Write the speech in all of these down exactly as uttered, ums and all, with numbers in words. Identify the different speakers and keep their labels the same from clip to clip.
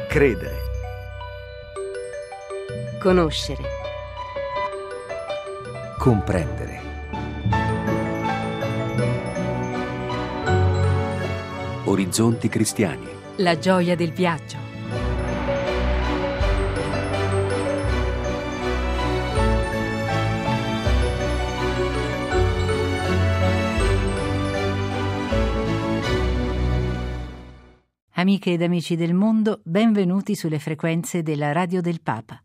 Speaker 1: Credere.
Speaker 2: Conoscere.
Speaker 1: Comprendere. Orizzonti cristiani.
Speaker 2: La gioia del viaggio. Amiche ed amici del mondo, benvenuti sulle frequenze della Radio del Papa.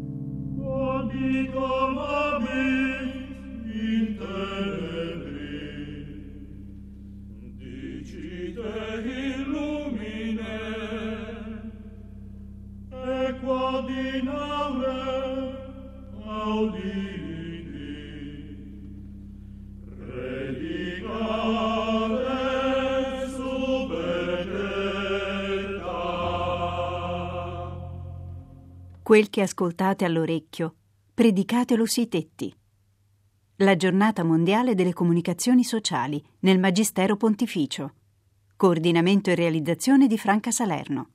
Speaker 2: Quel che ascoltate all'orecchio, predicatelo sui tetti. La giornata mondiale delle comunicazioni sociali nel Magistero Pontificio. Coordinamento e realizzazione di Franca Salerno.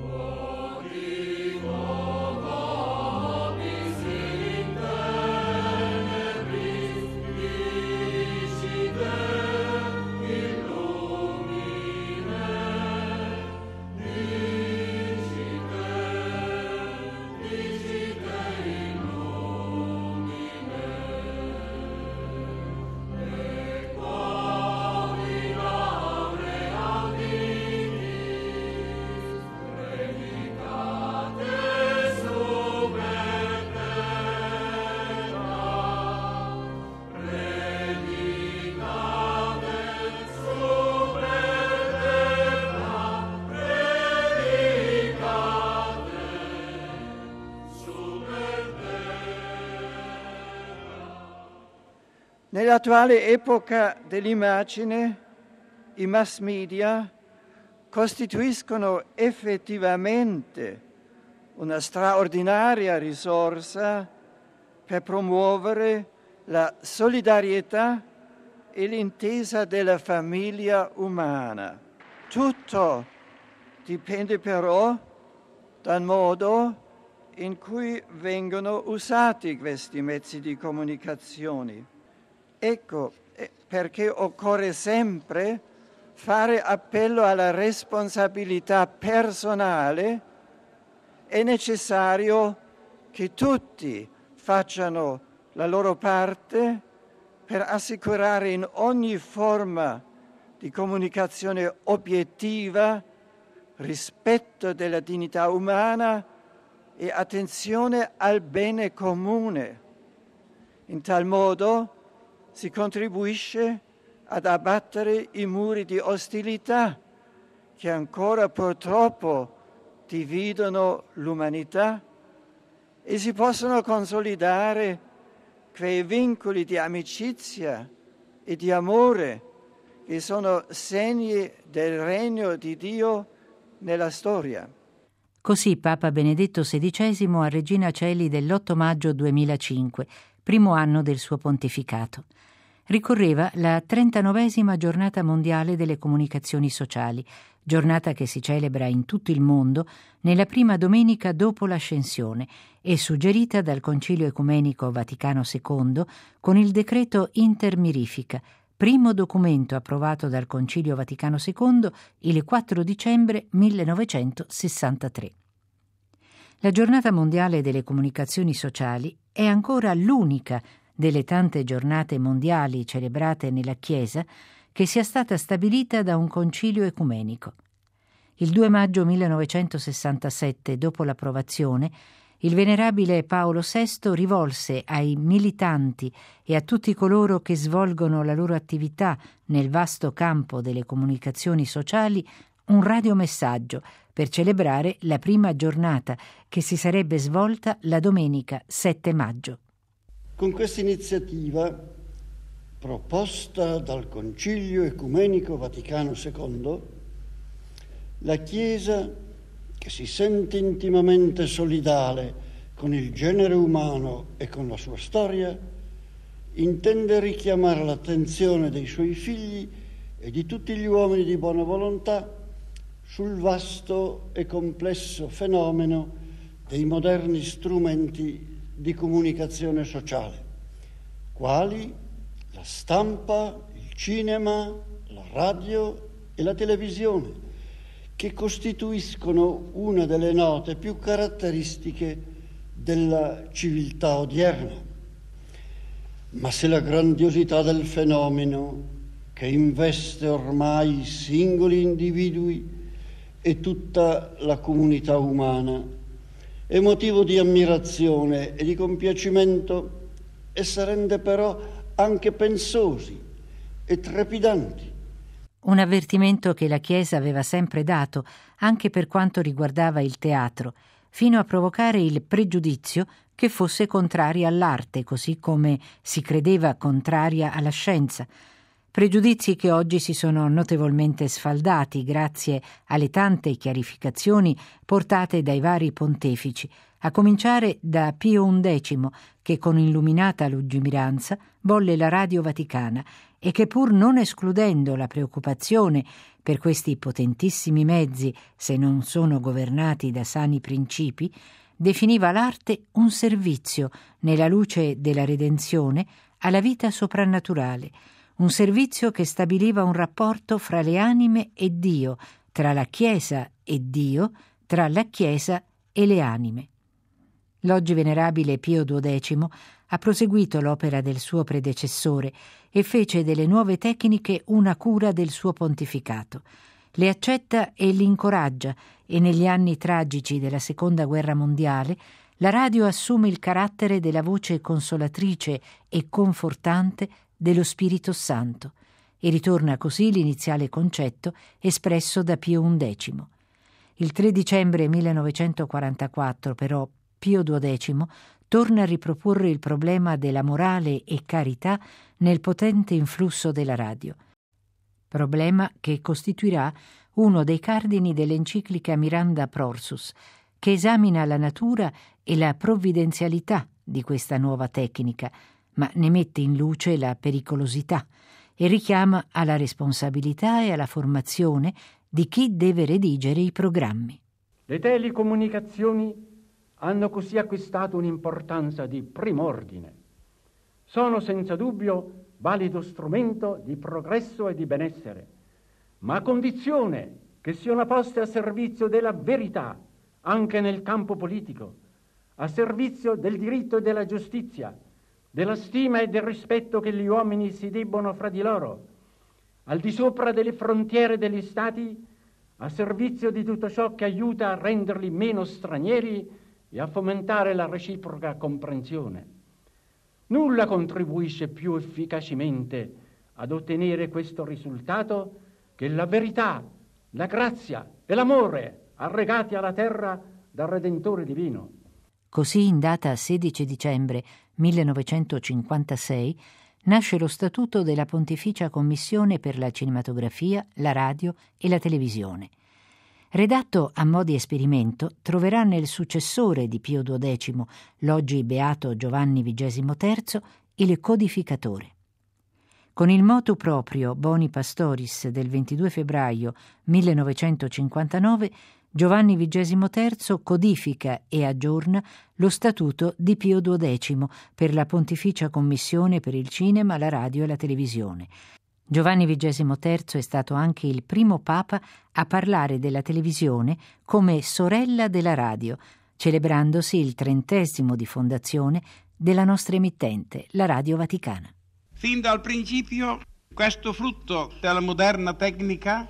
Speaker 3: Nell'attuale epoca dell'immagine, i mass media costituiscono effettivamente una straordinaria risorsa per promuovere la solidarietà e l'intesa della famiglia umana. Tutto dipende però dal modo in cui vengono usati questi mezzi di comunicazione. Ecco perché occorre sempre fare appello alla responsabilità personale. È necessario che tutti facciano la loro parte per assicurare in ogni forma di comunicazione obiettiva rispetto della dignità umana e attenzione al bene comune. In tal modo si contribuisce ad abbattere i muri di ostilità che ancora purtroppo dividono l'umanità e si possono consolidare quei vincoli di amicizia e di amore che sono segni del regno di Dio nella storia.
Speaker 2: Così Papa Benedetto sedicesimo a Regina Coeli dell'otto maggio duemilacinque, primo anno del suo pontificato. Ricorreva la trentanovesima giornata mondiale delle comunicazioni sociali, giornata che si celebra in tutto il mondo nella prima domenica dopo l'Ascensione e suggerita dal Concilio Ecumenico Vaticano secondo con il decreto Inter Mirifica, primo documento approvato dal Concilio Vaticano secondo il quattro dicembre millenovecentosessantatré. La giornata mondiale delle comunicazioni sociali è ancora l'unica delle tante giornate mondiali celebrate nella Chiesa che sia stata stabilita da un concilio ecumenico. Il due maggio millenovecentosessantasette, dopo l'approvazione, il venerabile Paolo sesto rivolse ai militanti e a tutti coloro che svolgono la loro attività nel vasto campo delle comunicazioni sociali un radiomessaggio per celebrare la prima giornata che si sarebbe svolta la domenica sette maggio.
Speaker 4: Con questa iniziativa, proposta dal Concilio Ecumenico Vaticano secondo, la Chiesa, che si sente intimamente solidale con il genere umano e con la sua storia, intende richiamare l'attenzione dei suoi figli e di tutti gli uomini di buona volontà sul vasto e complesso fenomeno dei moderni strumenti di comunicazione sociale, quali la stampa, il cinema, la radio e la televisione, che costituiscono una delle note più caratteristiche della civiltà odierna. Ma se la grandiosità del fenomeno, che investe ormai i singoli individui e tutta la comunità umana, è motivo di ammirazione e di compiacimento, essa rende però anche pensosi e trepidanti.
Speaker 2: Un avvertimento che la Chiesa aveva sempre dato, anche per quanto riguardava il teatro, fino a provocare il pregiudizio che fosse contraria all'arte, così come si credeva contraria alla scienza. Pregiudizi che oggi si sono notevolmente sfaldati grazie alle tante chiarificazioni portate dai vari pontefici, a cominciare da Pio undicesimo, che con illuminata lungimiranza volle la Radio Vaticana e che, pur non escludendo la preoccupazione per questi potentissimi mezzi se non sono governati da sani principi, definiva l'arte un servizio nella luce della redenzione alla vita soprannaturale, un servizio che stabiliva un rapporto fra le anime e Dio, tra la Chiesa e Dio, tra la Chiesa e le anime. L'oggi venerabile Pio duodecimo ha proseguito l'opera del suo predecessore e fece delle nuove tecniche una cura del suo pontificato. Le accetta e li incoraggia, e negli anni tragici della Seconda Guerra Mondiale la radio assume il carattere della voce consolatrice e confortante dello Spirito Santo, e ritorna così l'iniziale concetto espresso da Pio undicesimo. Il tre dicembre millenovecentoquarantaquattro, però, Pio duodecimo torna a riproporre il problema della morale e carità nel potente influsso della radio. Problema che costituirà uno dei cardini dell'enciclica Miranda Prorsus, che esamina la natura e la provvidenzialità di questa nuova tecnica, ma ne mette in luce la pericolosità e richiama alla responsabilità e alla formazione di chi deve redigere i programmi.
Speaker 5: Le telecomunicazioni hanno così acquistato un'importanza di prim'ordine. Sono senza dubbio valido strumento di progresso e di benessere, ma a condizione che siano poste a servizio della verità anche nel campo politico, a servizio del diritto e della giustizia, della stima e del rispetto che gli uomini si debbono fra di loro, al di sopra delle frontiere degli stati, a servizio di tutto ciò che aiuta a renderli meno stranieri e a fomentare la reciproca comprensione. Nulla contribuisce più efficacemente ad ottenere questo risultato che la verità, la grazia e l'amore arregati alla terra dal Redentore divino.
Speaker 2: Così, in data sedici dicembre millenovecentocinquantasei, nasce lo Statuto della Pontificia Commissione per la Cinematografia, la Radio e la Televisione. Redatto a mo' di esperimento, troverà nel successore di Pio duodecimo, l'oggi beato Giovanni vigesimo terzo, il codificatore. Con il motu proprio Boni Pastoris del ventidue febbraio millenovecentocinquantanove, Giovanni vigesimo terzo codifica e aggiorna lo statuto di Pio duodecimo per la Pontificia Commissione per il Cinema, la Radio e la Televisione. Giovanni vigesimo terzo è stato anche il primo papa a parlare della televisione come sorella della radio, celebrandosi il trentesimo di fondazione della nostra emittente, la Radio Vaticana.
Speaker 6: Fin dal principio, questo frutto della moderna tecnica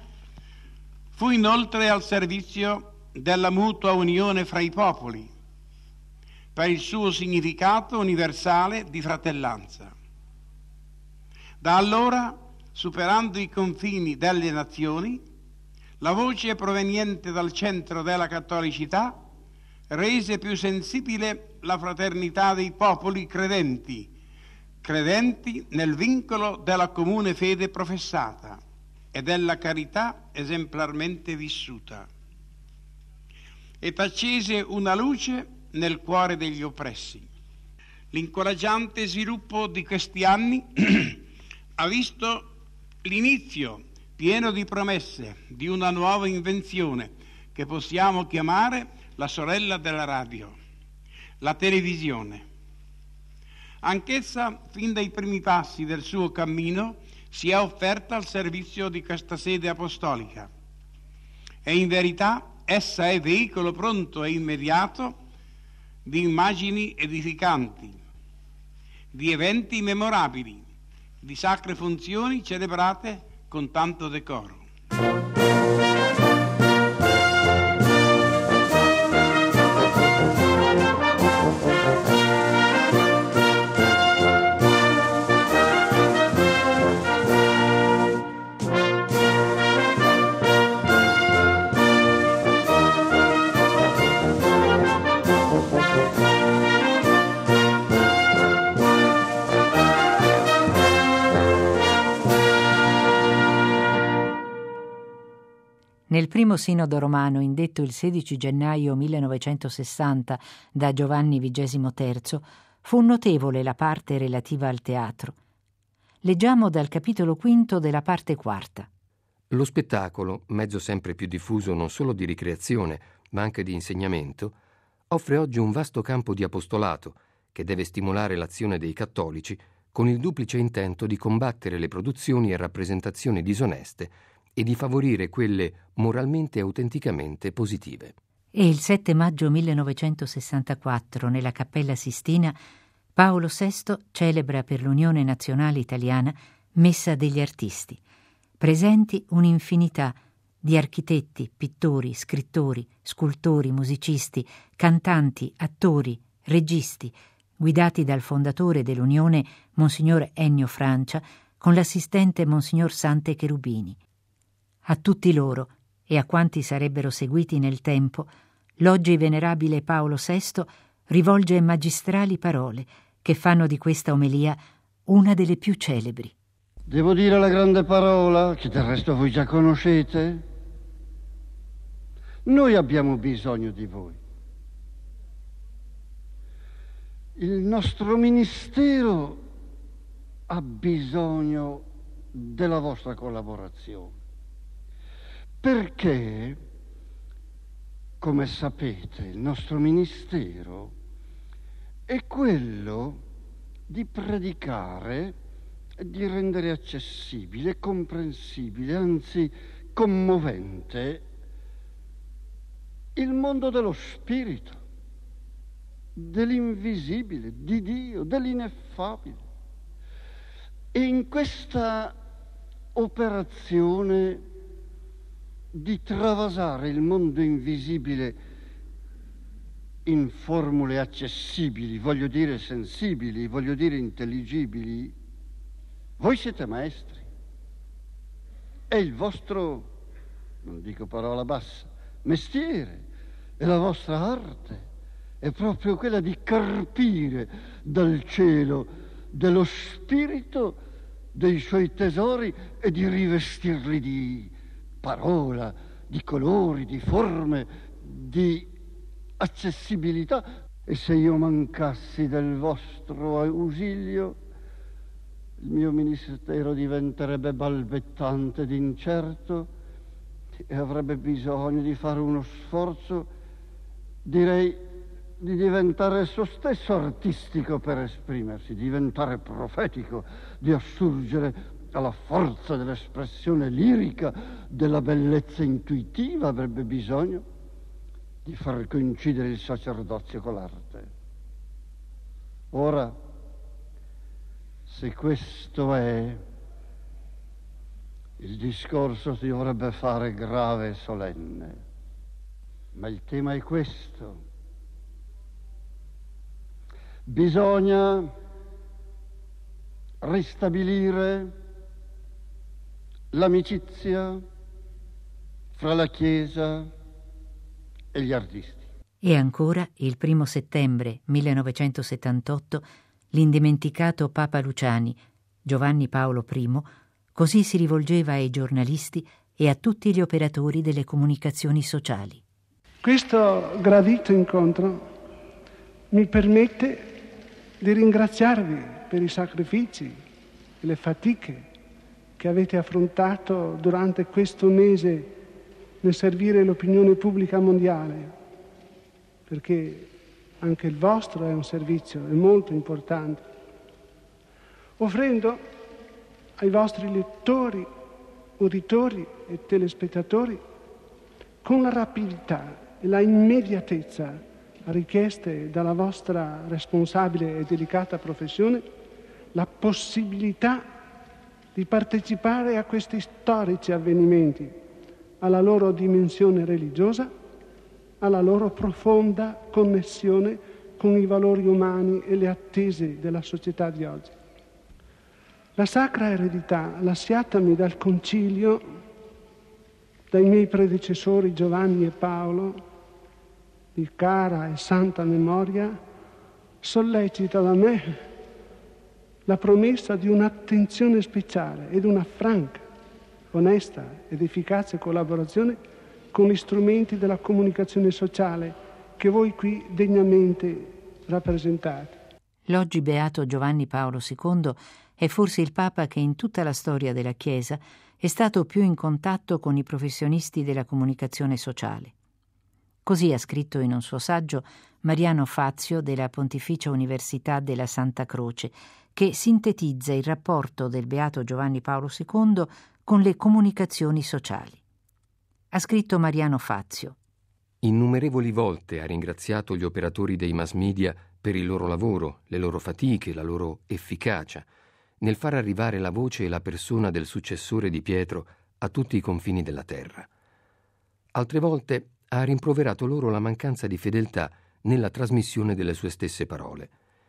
Speaker 6: fu inoltre al servizio della mutua unione fra i popoli, per il suo significato universale di fratellanza. Da allora, superando i confini delle nazioni, la voce proveniente dal centro della cattolicità rese più sensibile la fraternità dei popoli credenti, credenti nel vincolo della comune fede professata e della carità esemplarmente vissuta, ed accese una luce nel cuore degli oppressi. L'incoraggiante sviluppo di questi anni ha visto l'inizio pieno di promesse di una nuova invenzione che possiamo chiamare la sorella della radio, la televisione. Anch'essa, fin dai primi passi del suo cammino, si è offerta al servizio di questa sede apostolica. E in verità essa è veicolo pronto e immediato di immagini edificanti, di eventi memorabili, di sacre funzioni celebrate con tanto decoro.
Speaker 2: Nel primo sinodo romano, indetto il sedici gennaio millenovecentosessanta da Giovanni vigesimo terzo, fu notevole la parte relativa al teatro. Leggiamo dal capitolo quinto della parte quarta.
Speaker 7: Lo spettacolo, mezzo sempre più diffuso non solo di ricreazione, ma anche di insegnamento, offre oggi un vasto campo di apostolato che deve stimolare l'azione dei cattolici con il duplice intento di combattere le produzioni e rappresentazioni disoneste e di favorire quelle moralmente e autenticamente positive.
Speaker 2: E il sette maggio millenovecentosessantaquattro, nella Cappella Sistina, Paolo sesto celebra per l'Unione Nazionale Italiana Messa degli Artisti. Presenti un'infinità di architetti, pittori, scrittori, scultori, musicisti, cantanti, attori, registi, guidati dal fondatore dell'Unione, Monsignor Ennio Francia, con l'assistente Monsignor Sante Cherubini. A tutti loro e a quanti sarebbero seguiti nel tempo, l'oggi venerabile Paolo sesto rivolge magistrali parole che fanno di questa omelia una delle più celebri.
Speaker 4: Devo dire la grande parola, che del resto voi già conoscete. Noi abbiamo bisogno di voi. Il nostro ministero ha bisogno della vostra collaborazione. Perché, come sapete, il nostro ministero è quello di predicare e di rendere accessibile, comprensibile, anzi commovente il mondo dello spirito, dell'invisibile, di Dio, dell'ineffabile. E in questa operazione di travasare il mondo invisibile in formule accessibili, voglio dire sensibili, voglio dire intelligibili, voi siete maestri. È il vostro, non dico parola bassa, mestiere, è la vostra arte, è proprio quella di carpire dal cielo dello spirito dei suoi tesori e di rivestirli di parola, di colori, di forme, di accessibilità. E se io mancassi del vostro ausilio, il mio ministero diventerebbe balbettante ed incerto e avrebbe bisogno di fare uno sforzo, direi, di diventare esso stesso artistico per esprimersi, diventare profetico, di assurgere alla forza dell'espressione lirica, della bellezza intuitiva, avrebbe bisogno di far coincidere il sacerdozio con l'arte. Ora, se questo è, il discorso si dovrebbe fare grave e solenne, ma il tema è questo. Bisogna ristabilire l'amicizia fra la Chiesa e gli artisti.
Speaker 2: E ancora, il primo settembre millenovecentosettantotto, l'indimenticato Papa Luciani, Giovanni Paolo I, così si rivolgeva ai giornalisti e a tutti gli operatori delle comunicazioni sociali.
Speaker 8: Questo gradito incontro mi permette di ringraziarvi per i sacrifici, le fatiche che avete affrontato durante questo mese nel servire l'opinione pubblica mondiale, perché anche il vostro è un servizio, è molto importante, offrendo ai vostri lettori, uditori e telespettatori, con la rapidità e la immediatezza richieste dalla vostra responsabile e delicata professione, la possibilità di partecipare a questi storici avvenimenti, alla loro dimensione religiosa, alla loro profonda connessione con i valori umani e le attese della società di oggi. La sacra eredità lasciatami dal Concilio, dai miei predecessori Giovanni e Paolo, di cara e santa memoria, sollecita da me la promessa di un'attenzione speciale ed una franca, onesta ed efficace collaborazione con gli strumenti della comunicazione sociale che voi qui degnamente rappresentate.
Speaker 2: L'oggi beato Giovanni Paolo secondo è forse il Papa che in tutta la storia della Chiesa è stato più in contatto con i professionisti della comunicazione sociale. Così ha scritto in un suo saggio Mariano Fazio della Pontificia Università della Santa Croce, che sintetizza il rapporto del beato Giovanni Paolo secondo con le comunicazioni sociali. Ha scritto Mariano Fazio:
Speaker 7: innumerevoli volte ha ringraziato gli operatori dei mass media per il loro lavoro, le loro fatiche, la loro efficacia nel far arrivare la voce e la persona del successore di Pietro a tutti i confini della terra. Altre volte ha rimproverato loro la mancanza di fedeltà nella trasmissione delle sue stesse parole.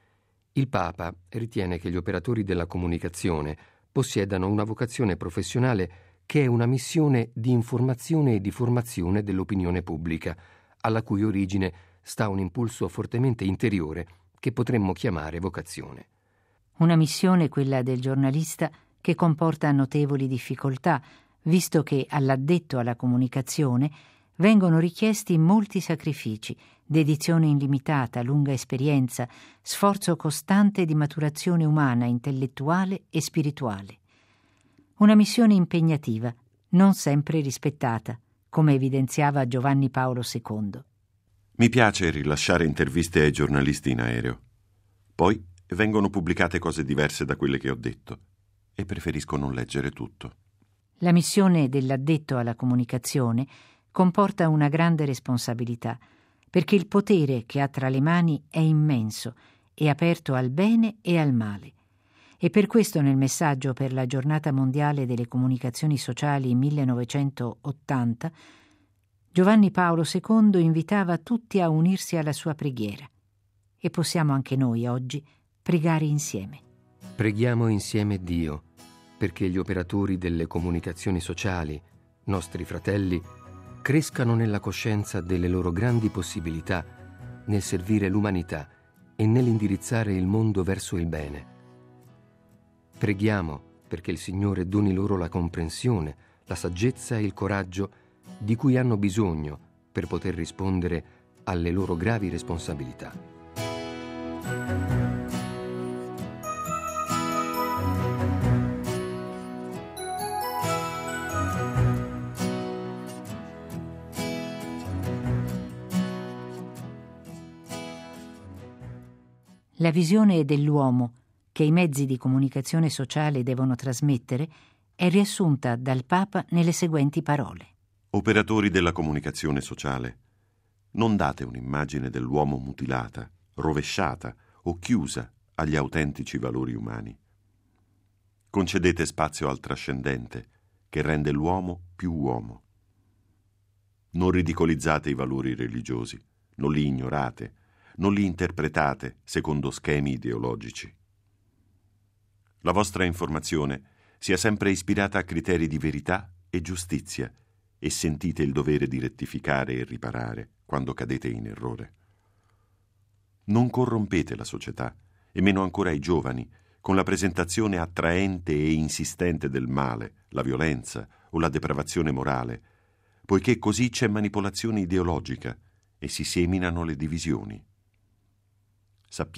Speaker 7: Il Papa ritiene che gli operatori della comunicazione possiedano una vocazione professionale che è una missione di informazione e di formazione dell'opinione pubblica, alla cui origine sta un impulso fortemente interiore che potremmo chiamare vocazione.
Speaker 2: Una missione, quella del giornalista, che comporta notevoli difficoltà, visto che all'addetto alla comunicazione vengono richiesti molti sacrifici, dedizione illimitata, lunga esperienza, sforzo costante di maturazione umana, intellettuale e spirituale. Una missione impegnativa, non sempre rispettata, come evidenziava Giovanni Paolo secondo.
Speaker 9: Mi piace rilasciare interviste ai giornalisti in aereo. Poi vengono pubblicate cose diverse da quelle che ho detto e preferisco non leggere tutto.
Speaker 2: La missione dell'addetto alla comunicazione comporta una grande responsabilità, perché il potere che ha tra le mani è immenso e aperto al bene e al male. E per questo nel messaggio per la Giornata Mondiale delle Comunicazioni Sociali millenovecentottanta, Giovanni Paolo secondo invitava tutti a unirsi alla sua preghiera. E possiamo anche noi oggi pregare insieme.
Speaker 7: Preghiamo insieme Dio, perché gli operatori delle comunicazioni sociali, nostri fratelli, crescano nella coscienza delle loro grandi possibilità nel servire l'umanità e nell'indirizzare il mondo verso il bene. Preghiamo perché il Signore doni loro la comprensione, la saggezza e il coraggio di cui hanno bisogno per poter rispondere alle loro gravi responsabilità.
Speaker 2: La visione dell'uomo che i mezzi di comunicazione sociale devono trasmettere è riassunta dal Papa nelle seguenti parole.
Speaker 9: Operatori della comunicazione sociale, non date un'immagine dell'uomo mutilata, rovesciata o chiusa agli autentici valori umani. Concedete spazio al trascendente che rende l'uomo più uomo. Non ridicolizzate i valori religiosi, non li ignorate, non li interpretate secondo schemi ideologici. La vostra informazione sia sempre ispirata a criteri di verità e giustizia e sentite il dovere di rettificare e riparare quando cadete in errore. Non corrompete la società, e meno ancora i giovani, con la presentazione attraente e insistente del male, la violenza o la depravazione morale, poiché così c'è manipolazione ideologica e si seminano le divisioni.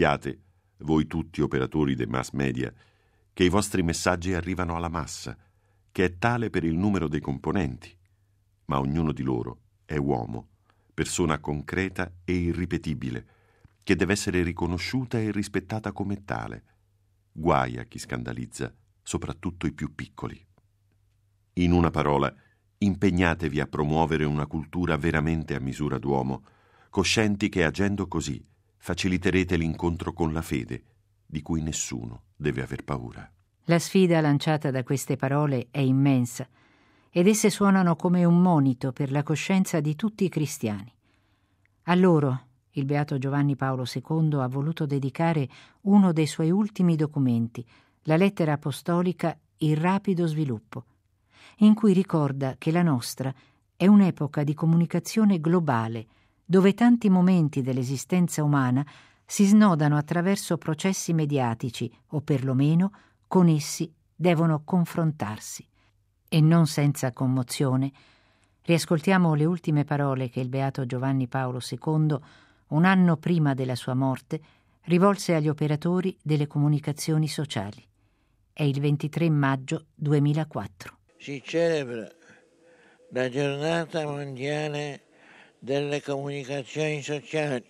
Speaker 9: Sappiate, voi tutti operatori dei mass media, che i vostri messaggi arrivano alla massa, che è tale per il numero dei componenti, ma ognuno di loro è uomo, persona concreta e irripetibile, che deve essere riconosciuta e rispettata come tale. Guai a chi scandalizza, soprattutto i più piccoli. In una parola, impegnatevi a promuovere una cultura veramente a misura d'uomo, coscienti che agendo così faciliterete l'incontro con la fede, di cui nessuno deve aver paura.
Speaker 2: La sfida lanciata da queste parole è immensa ed esse suonano come un monito per la coscienza di tutti i cristiani. A loro il Beato Giovanni Paolo secondo ha voluto dedicare uno dei suoi ultimi documenti, la lettera apostolica Il rapido sviluppo, in cui ricorda che la nostra è un'epoca di comunicazione globale, dove tanti momenti dell'esistenza umana si snodano attraverso processi mediatici o perlomeno con essi devono confrontarsi. E non senza commozione, riascoltiamo le ultime parole che il Beato Giovanni Paolo secondo, un anno prima della sua morte, rivolse agli operatori delle comunicazioni sociali. È il ventitré maggio duemilaquattro.
Speaker 10: Si celebra la giornata mondiale delle comunicazioni sociali.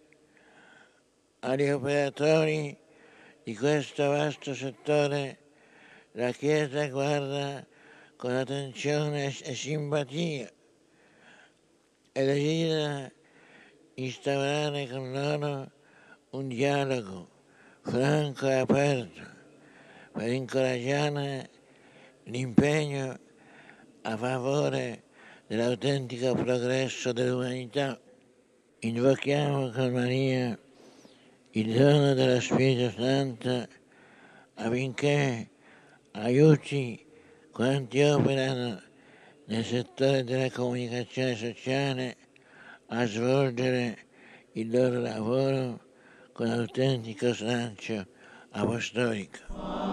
Speaker 10: Agli operatori di questo vasto settore la Chiesa guarda con attenzione e simpatia e desidera instaurare con loro un dialogo franco e aperto per incoraggiare l'impegno a favore dell'autentico progresso dell'umanità. Invochiamo con Maria il dono dello Spirito Santo affinché aiuti quanti operano nel settore della comunicazione sociale a svolgere il loro lavoro con autentico slancio apostolico.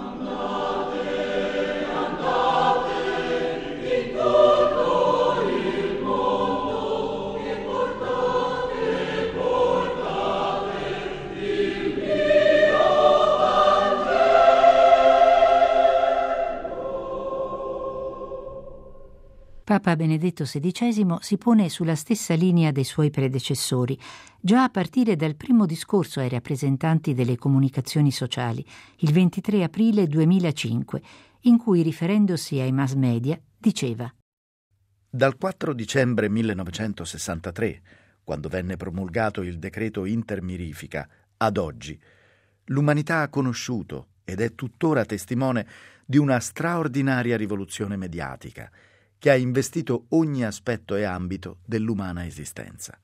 Speaker 2: Papa Benedetto sedicesimo si pone sulla stessa linea dei suoi predecessori, già a partire dal primo discorso ai rappresentanti delle comunicazioni sociali, il ventitré aprile duemilacinque, in cui, riferendosi ai mass media, diceva:
Speaker 11: Dal quattro dicembre millenovecentosessantatré, quando venne promulgato il decreto intermirifica, ad oggi, l'umanità ha conosciuto ed è tuttora testimone di una straordinaria rivoluzione mediatica che ha investito ogni aspetto e ambito dell'umana esistenza.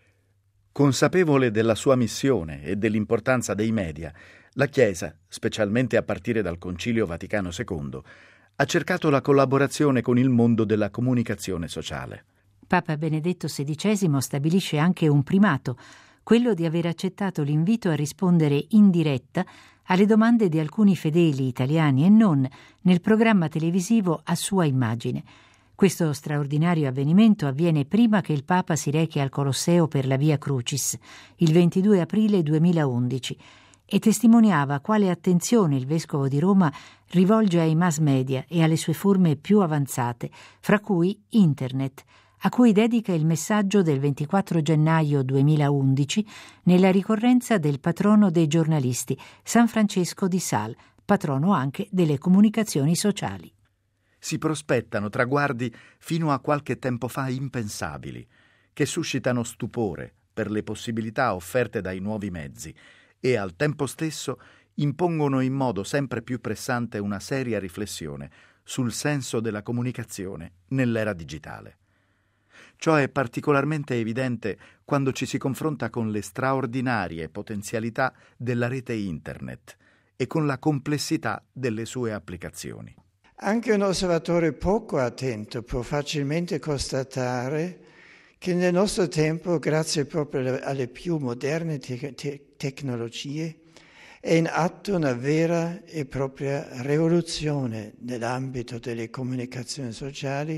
Speaker 11: Consapevole della sua missione e dell'importanza dei media, la Chiesa, specialmente a partire dal Concilio Vaticano secondo, ha cercato la collaborazione con il mondo della comunicazione sociale.
Speaker 2: Papa Benedetto sedicesimo stabilisce anche un primato, quello di aver accettato l'invito a rispondere in diretta alle domande di alcuni fedeli italiani e non nel programma televisivo A Sua Immagine. Questo straordinario avvenimento avviene prima che il Papa si rechi al Colosseo per la Via Crucis, il ventidue aprile duemilaundici, e testimoniava quale attenzione il Vescovo di Roma rivolge ai mass media e alle sue forme più avanzate, fra cui Internet, a cui dedica il messaggio del ventiquattro gennaio duemilaundici nella ricorrenza del patrono dei giornalisti, San Francesco di Sales, patrono anche delle comunicazioni sociali.
Speaker 11: Si prospettano traguardi fino a qualche tempo fa impensabili, che suscitano stupore per le possibilità offerte dai nuovi mezzi e al tempo stesso impongono in modo sempre più pressante una seria riflessione sul senso della comunicazione nell'era digitale. Ciò è particolarmente evidente quando ci si confronta con le straordinarie potenzialità della rete Internet e con la complessità delle sue applicazioni.
Speaker 3: Anche un osservatore poco attento può facilmente constatare che nel nostro tempo, grazie proprio alle più moderne te- te- tecnologie, è in atto una vera e propria rivoluzione nell'ambito delle comunicazioni sociali,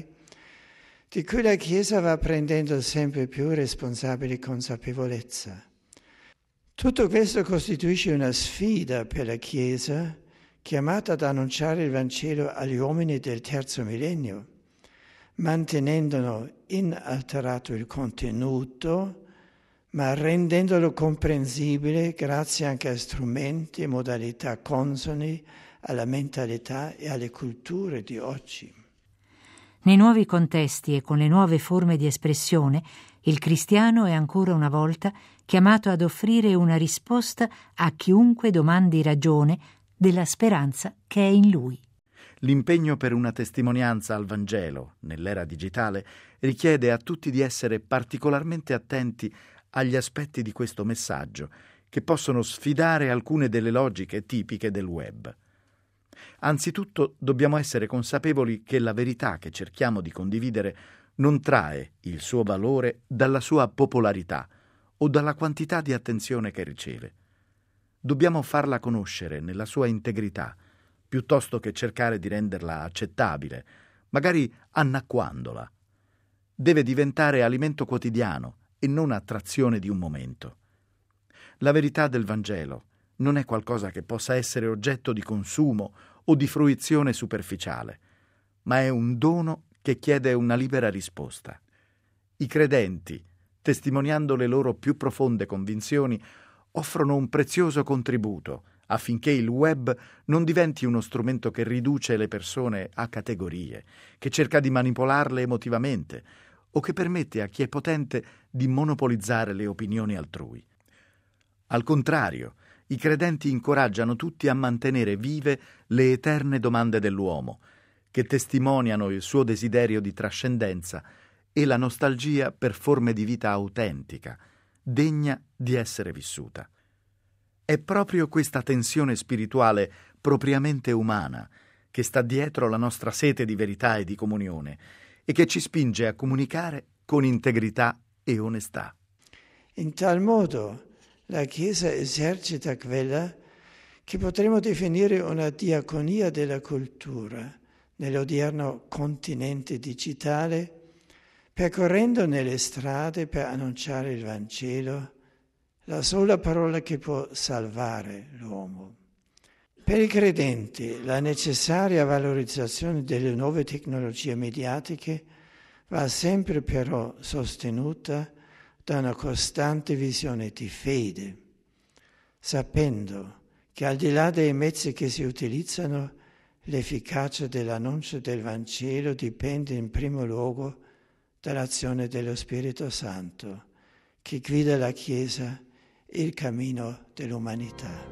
Speaker 3: di cui la Chiesa va prendendo sempre più responsabile consapevolezza. Tutto questo costituisce una sfida per la Chiesa, chiamata ad annunciare il Vangelo agli uomini del terzo millennio, mantenendone inalterato il contenuto, ma rendendolo comprensibile grazie anche a strumenti e modalità consoni alla mentalità e alle culture di oggi.
Speaker 2: Nei nuovi contesti e con le nuove forme di espressione, il cristiano è ancora una volta chiamato ad offrire una risposta a chiunque domandi ragione della speranza che è in lui.
Speaker 11: L'impegno per una testimonianza al Vangelo nell'era digitale richiede a tutti di essere particolarmente attenti agli aspetti di questo messaggio che possono sfidare alcune delle logiche tipiche del web. Anzitutto dobbiamo essere consapevoli che la verità che cerchiamo di condividere non trae il suo valore dalla sua popolarità o dalla quantità di attenzione che riceve. Dobbiamo farla conoscere nella sua integrità, piuttosto che cercare di renderla accettabile, magari annacquandola. Deve diventare alimento quotidiano e non attrazione di un momento. La verità del Vangelo non è qualcosa che possa essere oggetto di consumo o di fruizione superficiale, ma è un dono che chiede una libera risposta. I credenti, testimoniando le loro più profonde convinzioni, offrono un prezioso contributo affinché il web non diventi uno strumento che riduce le persone a categorie, che cerca di manipolarle emotivamente o che permette a chi è potente di monopolizzare le opinioni altrui. Al contrario, i credenti incoraggiano tutti a mantenere vive le eterne domande dell'uomo, che testimoniano il suo desiderio di trascendenza e la nostalgia per forme di vita autentica, degna di essere vissuta. È proprio questa tensione spirituale propriamente umana che sta dietro la nostra sete di verità e di comunione e che ci spinge a comunicare con integrità e onestà.
Speaker 3: In tal modo la Chiesa esercita quella che potremmo definire una diaconia della cultura nell'odierno continente digitale, percorrendo nelle strade per annunciare il Vangelo, la sola parola che può salvare l'uomo. Per i credenti la necessaria valorizzazione delle nuove tecnologie mediatiche va sempre però sostenuta da una costante visione di fede, sapendo che al di là dei mezzi che si utilizzano, l'efficacia dell'annuncio del Vangelo dipende in primo luogo dall'azione dello Spirito Santo, che guida la Chiesa e il cammino dell'umanità.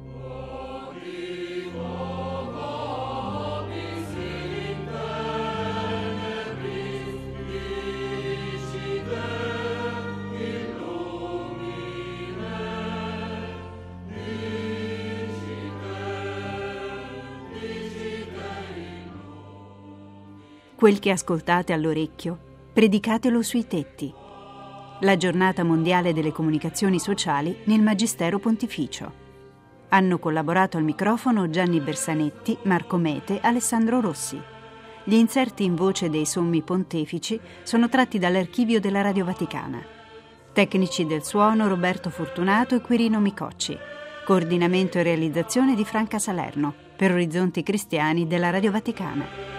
Speaker 12: Quel che ascoltate all'orecchio, predicatelo sui tetti. La giornata mondiale delle comunicazioni sociali nel Magistero Pontificio. Hanno collaborato al microfono Gianni Bersanetti, Marco Mete, Alessandro Rossi. Gli inserti in voce dei sommi pontefici sono tratti dall'archivio della Radio Vaticana. Tecnici del suono Roberto Fortunato e Quirino Micocci. Coordinamento e realizzazione di Franca Salerno, per Orizzonti Cristiani della Radio Vaticana.